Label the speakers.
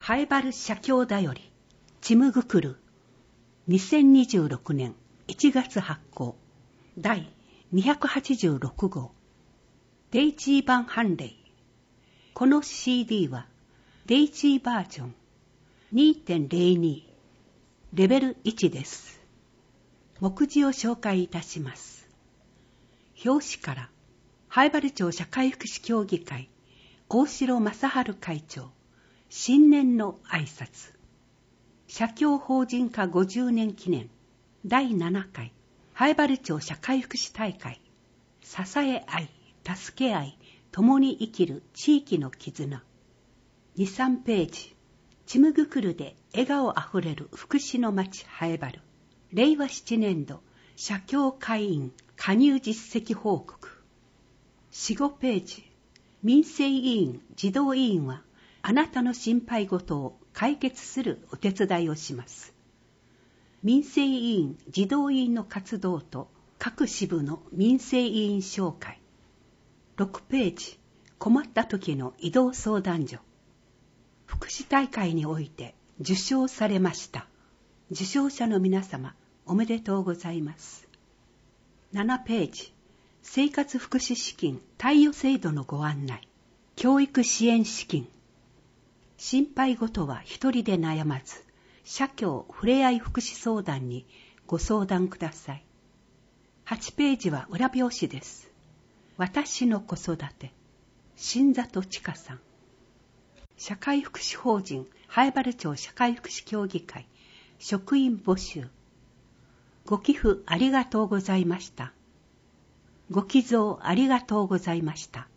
Speaker 1: ハエバル写経だよりちむぐくる2026年1月発行第286号デイジー版判例。この CD はデイジーバージョン 2.02 レベル1です。目次を紹介いたします。表紙から灰原町社会福祉協議会大城正治会長新年の挨拶。社協法人化50年記念第7回灰原町社会福祉大会支え合い助け合い共に生きる地域の絆。2、3ページ。ちむぐくるで笑顔あふれる福祉の町灰原。令和7年度社協会員加入実績報告。4、5ページ。民生委員児童委員はあなたの心配事を解決するお手伝いをします。民生委員児童委員の活動と各支部の民生委員紹介。6ページ。困った時の移動相談所。福祉大会において受賞されました。受賞者の皆様おめでとうございます。7ページ。生活福祉資金貸与制度のご案内。教育支援資金。心配事は一人で悩まず、社協ふれあい福祉相談にご相談ください。8ページは裏表紙です。私の子育て。新里千佳さん。社会福祉法人灰原町社会福祉協議会職員募集。ご寄付ありがとうございました。ご寄贈ありがとうございました。